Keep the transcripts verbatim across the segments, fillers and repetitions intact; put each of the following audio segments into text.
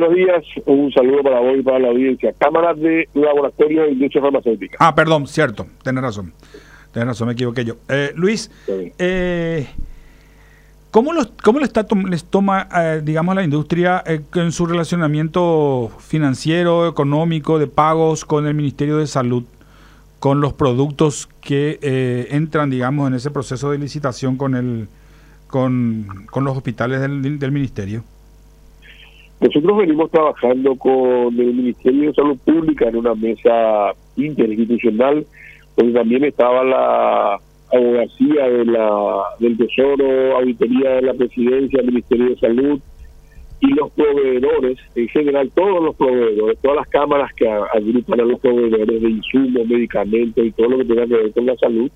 Buenos días, un saludo para vos y para la audiencia. Cámaras de Laboratorio de Industria Farmacéutica. Ah, perdón, cierto, tenés razón. Tenés razón, me equivoqué yo. Eh, Luis, eh, ¿cómo, los, cómo le está, les toma, eh, digamos, a la industria eh, en su relacionamiento financiero, económico, de pagos con el Ministerio de Salud, con los productos que eh, entran, digamos, en ese proceso de licitación con el con, con los hospitales del, del Ministerio? Nosotros venimos trabajando con el Ministerio de Salud Pública en una mesa interinstitucional, donde también estaba la abogacía de la, del Tesoro, auditoría de la Presidencia, el Ministerio de Salud y los proveedores, en general todos los proveedores, todas las cámaras que agrupan a los proveedores de insumos, medicamentos y todo lo que tenga que ver con la salud,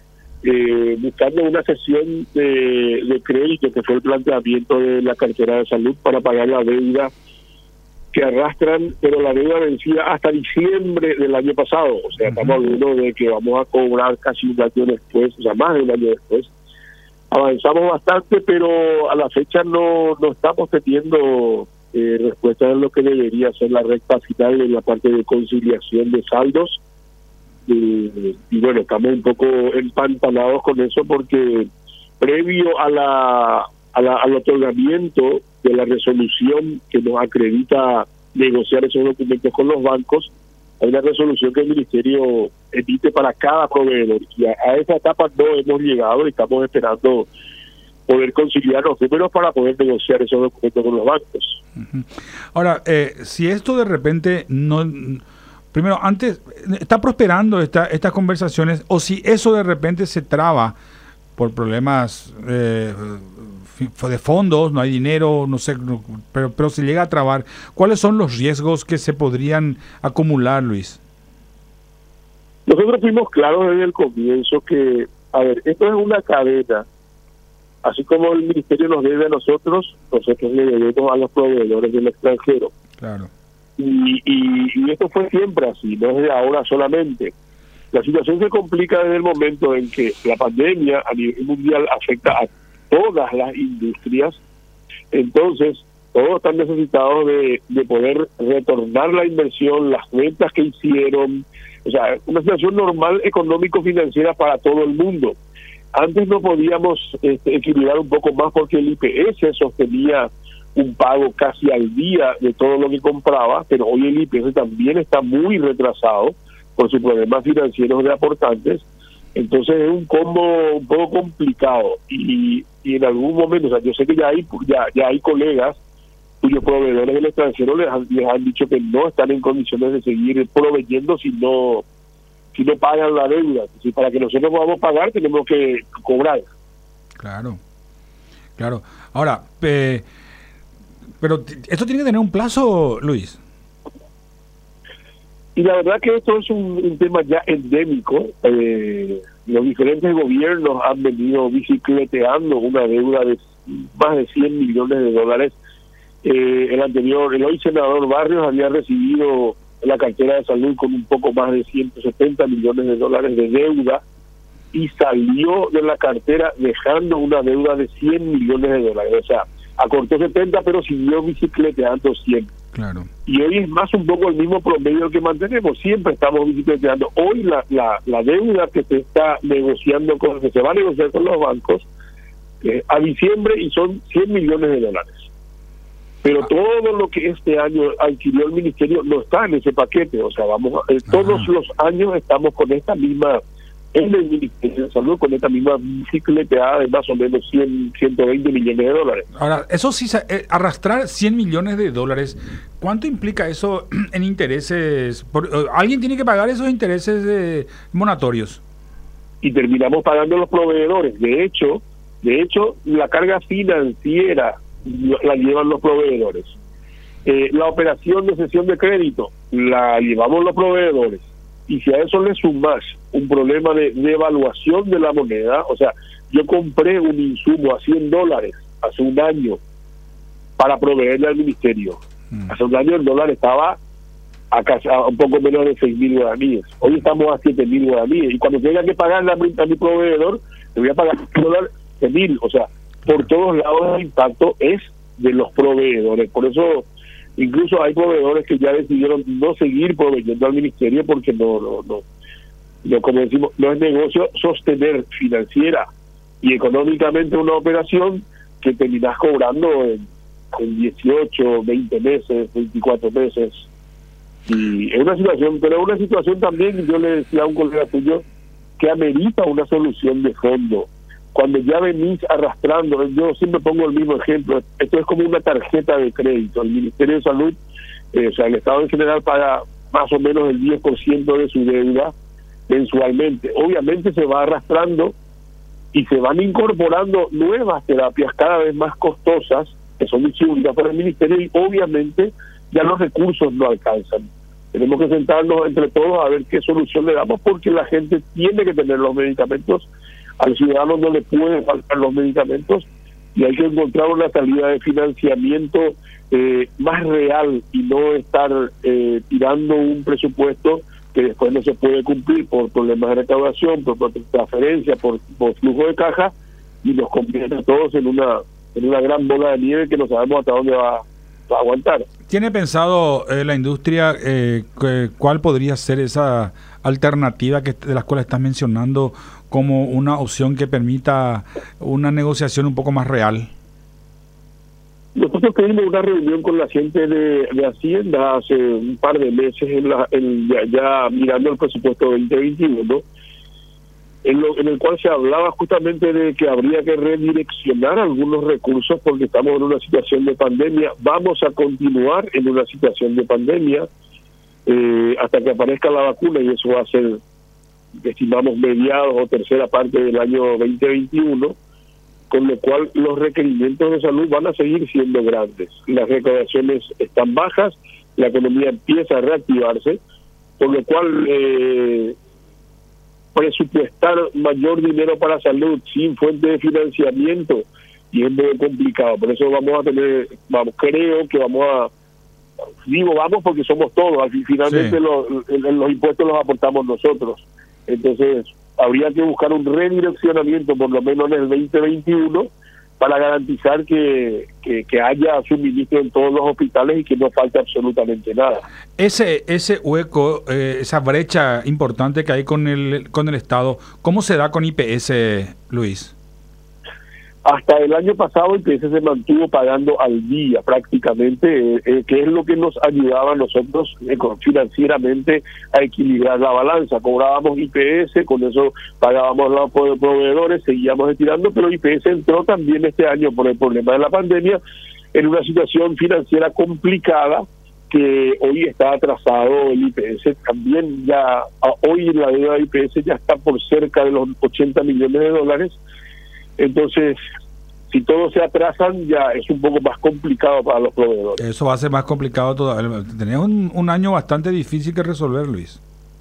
eh, buscando una sesión de, de crédito, que fue el planteamiento de la cartera de salud para pagar la deuda que arrastran, pero la deuda vencida hasta diciembre del año pasado. O sea, uh-huh. Estamos hablando de que vamos a cobrar casi un año después, o sea, más de un año después. Avanzamos bastante, pero a la fecha no, no estamos teniendo eh, respuesta en lo que debería ser la recta final en la parte de conciliación de saldos. Eh, y bueno, estamos un poco empantanados con eso porque previo a la, a la al otorgamiento de la resolución que nos acredita negociar esos documentos con los bancos, hay una resolución que el Ministerio emite para cada proveedor, y a, a esa etapa no hemos llegado y estamos esperando poder conciliar los números para poder negociar esos documentos con los bancos. Uh-huh. Ahora, eh, si esto de repente no... Primero, antes, ¿está prosperando esta, estas conversaciones? O si eso de repente se traba por problemas eh, de fondos, no hay dinero, no sé, no, pero, pero se llega a trabar, ¿cuáles son los riesgos que se podrían acumular, Luis? Nosotros fuimos claros desde el comienzo que, a ver, esto es una cadena. Así como el Ministerio nos debe a nosotros, nosotros le debemos a los proveedores del extranjero. Claro. Y, y, y esto fue siempre así, no es de ahora solamente. La situación se complica desde el momento en que la pandemia a nivel mundial afecta a todas las industrias. Entonces, todos están necesitados de, de poder retornar la inversión, las ventas que hicieron. O sea, una situación normal económico-financiera para todo el mundo. Antes no podíamos este, equilibrar un poco más porque el I P S sostenía un pago casi al día de todo lo que compraba, pero hoy el I P S también está muy retrasado por sus problemas financieros de aportantes. Entonces es un combo un poco complicado y, y en algún momento, o sea, yo sé que ya hay ya, ya hay colegas cuyos proveedores del extranjero les han, les han dicho que no están en condiciones de seguir proveyendo si no si no pagan la deuda. Si para que nosotros podamos pagar tenemos que cobrar. Claro, claro. Ahora, eh, pero esto tiene que tener un plazo, Luis. Y la verdad que esto es un, un tema ya endémico. Eh, los diferentes gobiernos han venido bicicleteando una deuda de más de cien millones de dólares. Eh, el anterior, el hoy senador Barrios había recibido la cartera de salud con un poco más de ciento setenta millones de dólares de deuda y salió de la cartera dejando una deuda de cien millones de dólares. O sea, acortó setenta, pero siguió bicicleteando cien. Claro. Y hoy es más un poco el mismo promedio que mantenemos. Siempre estamos bicicleteando. Hoy la, la, la deuda que se está negociando, con que se va a negociar con los bancos, eh, a diciembre y son cien millones de dólares. Pero ah. todo lo que este año adquirió el Ministerio no está en ese paquete. O sea, vamos eh, todos los años estamos con esta misma, en el Ministerio de Salud, con esta misma bicicleteada de más o menos cien, ciento veinte millones de dólares. Ahora, eso sí, eh, arrastrar cien millones de dólares, ¿cuánto implica eso en intereses? Por, uh, ¿Alguien tiene que pagar esos intereses eh, monatorios? Y terminamos pagando los proveedores. De hecho, de hecho, la carga financiera la llevan los proveedores. Eh, la operación de cesión de crédito la llevamos los proveedores. Y si a eso le sumas un problema de devaluación de la moneda, o sea, yo compré un insumo a cien dólares hace un año para proveerle al ministerio. Mm. Hace un año el dólar estaba a, casi, a un poco menos de seis mil guaraníes. Hoy estamos a siete mil guaraníes. Y cuando tenga que pagarle a mi, a mi proveedor, le voy a pagar el dólar de mil. O sea, por todos lados el impacto es de los proveedores. Por eso Incluso hay proveedores que ya decidieron no seguir proveyendo al ministerio porque no, no, no, no como decimos, no es negocio sostener financiera y económicamente una operación que terminás cobrando en, en dieciocho, veinte meses, veinticuatro meses. Y es una situación, pero es una situación también, yo le decía a un colega tuyo, que amerita una solución de fondo. Cuando ya venís arrastrando, yo siempre pongo el mismo ejemplo, esto es como una tarjeta de crédito. El Ministerio de Salud, eh, o sea, el Estado en general paga más o menos el diez por ciento de su deuda mensualmente. Obviamente se va arrastrando y se van incorporando nuevas terapias cada vez más costosas que son distribuidas por el Ministerio y obviamente ya los recursos no alcanzan. Tenemos que sentarnos entre todos a ver qué solución le damos porque la gente tiene que tener los medicamentos, al ciudadano no le pueden faltar los medicamentos y hay que encontrar una salida de financiamiento eh, más real y no estar eh, tirando un presupuesto que después no se puede cumplir por problemas de recaudación, por, por transferencia, por, por flujo de caja y nos convierte a todos en una en una gran bola de nieve que no sabemos hasta dónde va, va a aguantar. ¿Tiene pensado eh, la industria eh, que, cuál podría ser esa alternativa que de las cuales estás mencionando como una opción que permita una negociación un poco más real? Nosotros tuvimos una reunión con la gente de, de Hacienda hace un par de meses, en la, en, ya, ya mirando el presupuesto veinte veintiuno, en, lo, en el cual se hablaba justamente de que habría que redireccionar algunos recursos porque estamos en una situación de pandemia. Vamos a continuar en una situación de pandemia eh, hasta que aparezca la vacuna y eso va a ser, estimamos, mediados o tercera parte del año veinte veintiuno. Con lo cual los requerimientos de salud van a seguir siendo grandes. Las recaudaciones están bajas, la economía empieza a reactivarse, por lo cual eh, presupuestar mayor dinero para salud sin fuente de financiamiento y es muy complicado. Por eso vamos a tener, vamos, creo que vamos a, digo vamos porque somos todos, finalmente sí. los, los impuestos los aportamos nosotros. Entonces habría que buscar un redireccionamiento por lo menos en el veinte veintiuno para garantizar que, que, que haya suministro en todos los hospitales y que no falte absolutamente nada. Ese ese hueco, eh, esa brecha importante que hay con el con el Estado, ¿cómo se da con I P S, Luis? Hasta el año pasado I P S se mantuvo pagando al día prácticamente, eh, eh, que es lo que nos ayudaba a nosotros eh, financieramente a equilibrar la balanza. Cobrábamos I P S, con eso pagábamos los proveedores, seguíamos estirando, pero I P S entró también este año por el problema de la pandemia en una situación financiera complicada que hoy está atrasado el I P S. También ya, hoy la deuda de I P S ya está por cerca de los ochenta millones de dólares. Entonces, si todos se atrasan, ya es un poco más complicado para los proveedores. Eso va a ser más complicado todavía. Tenés un, un año bastante difícil que resolver, Luis.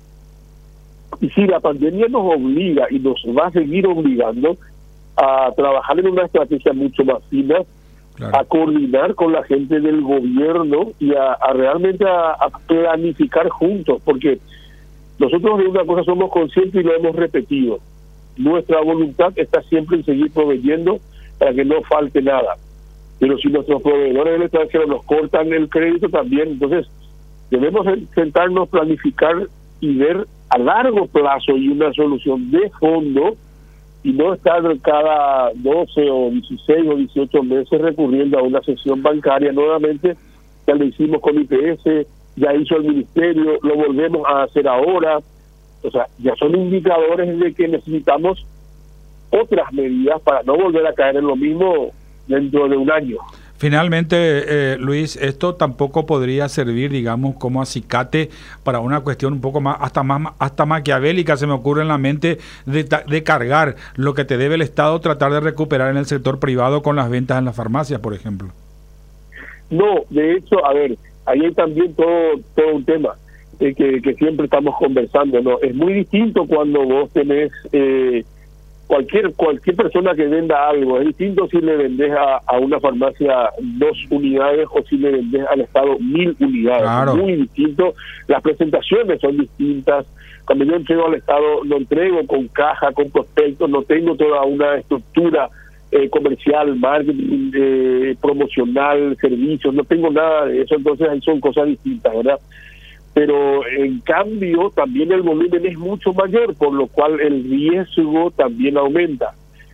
Y sí, la pandemia nos obliga y nos va a seguir obligando a trabajar en una estrategia mucho más fina, claro, a coordinar con la gente del gobierno y a, a realmente a, a planificar juntos, porque nosotros de una cosa somos conscientes y lo hemos repetido. Nuestra voluntad está siempre en seguir proveyendo para que no falte nada. Pero si nuestros proveedores del extranjero nos cortan el crédito también, entonces debemos sentarnos, planificar y ver a largo plazo y una solución de fondo y no estar cada doce o dieciséis o dieciocho meses recurriendo a una sesión bancaria nuevamente. Ya lo hicimos con I P S, ya hizo el ministerio, lo volvemos a hacer ahora. O sea, ya son indicadores de que necesitamos otras medidas para no volver a caer en lo mismo dentro de un año. Finalmente, eh, Luis, esto tampoco podría servir, digamos, como acicate para una cuestión un poco más, hasta más hasta maquiavélica, se me ocurre en la mente, de, de cargar lo que te debe el Estado, tratar de recuperar en el sector privado con las ventas en las farmacias, por ejemplo. No, de hecho, a ver, ahí hay también todo, todo un tema. Eh, que, que siempre estamos conversando, ¿no? Es muy distinto cuando vos tenés eh, cualquier cualquier persona que venda algo, es distinto si le vendés a, a una farmacia dos unidades o si le vendés al Estado mil unidades. Claro. Es muy distinto, las presentaciones son distintas. Cuando yo entrego al Estado, lo entrego con caja, con prospectos, no tengo toda una estructura eh, comercial, marketing, eh, promocional, servicios, no tengo nada de eso, entonces ahí son cosas distintas, ¿verdad? Pero en cambio también el volumen es mucho mayor, por lo cual el riesgo también aumenta.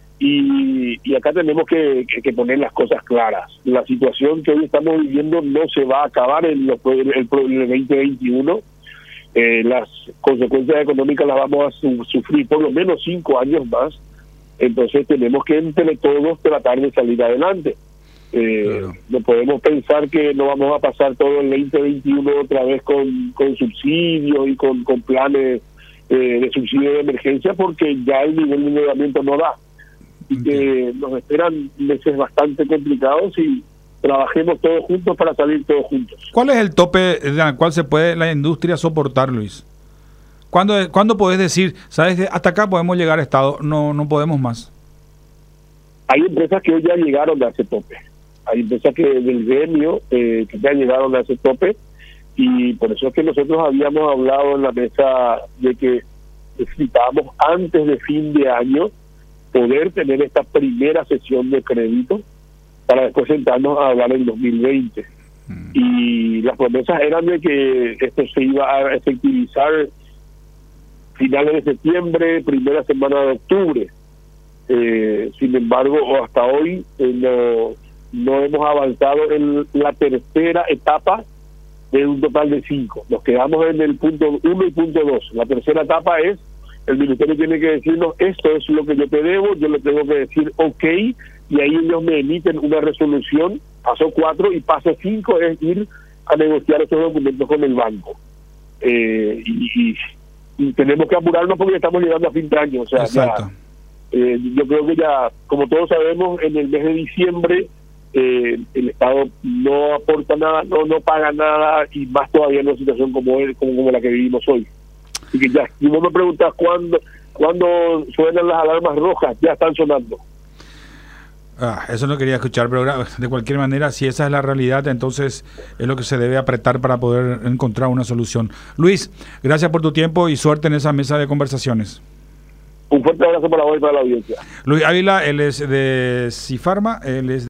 Y, y acá tenemos que, que, que poner las cosas claras. La situación que hoy estamos viviendo no se va a acabar en, los, en, el, en el veinte veintiuno. Eh, las consecuencias económicas las vamos a su, sufrir por lo menos cinco años más. Entonces tenemos que entre todos tratar de salir adelante. Eh, claro. No podemos pensar que no vamos a pasar todo el veinte veintiuno otra vez con, con subsidios y con, con planes eh, de subsidio de emergencia, porque ya el nivel de endeudamiento no da. Y que nos esperan meses bastante complicados y trabajemos todos juntos para salir todos juntos. ¿Cuál es el tope al cual se puede la industria soportar, Luis? ¿Cuándo, ¿cuándo podés decir, sabes, hasta acá podemos llegar a estado, no no podemos más? Hay empresas que hoy ya llegaron a ese tope. Hay empresas que del gremio eh, que ya llegaron a ese tope, y por eso es que nosotros habíamos hablado en la mesa de que necesitábamos antes de fin de año poder tener esta primera sesión de crédito para después sentarnos a hablar en dos mil veinte. Mm. Y las promesas eran de que esto se iba a efectivizar finales de septiembre, primera semana de octubre. Eh, sin embargo, hasta hoy eh, no, no hemos avanzado en la tercera etapa de un total de cinco. Nos quedamos en el punto uno y punto dos. La tercera etapa es el ministerio tiene que decirnos, esto es lo que yo te debo, yo le tengo que decir ok, y ahí ellos me emiten una resolución, paso cuatro, y paso cinco es ir a negociar esos documentos con el banco. Eh, y, y, y tenemos que apurarnos porque estamos llegando a fin de año. O sea, ya, eh, yo creo que ya, como todos sabemos, en el mes de diciembre eh, el Estado no aporta nada, no no paga nada, y más todavía en una situación como, es, como, como la que vivimos hoy. Así que ya, si vos me preguntas cuándo, cuándo suenan las alarmas rojas, ya están sonando. Ah, eso no quería escuchar, pero de cualquier manera, si esa es la realidad, entonces es lo que se debe apretar para poder encontrar una solución. Luis, gracias por tu tiempo y suerte en esa mesa de conversaciones. Un fuerte abrazo para vos y para la audiencia. Luis Ávila, él es de Cifarma, él es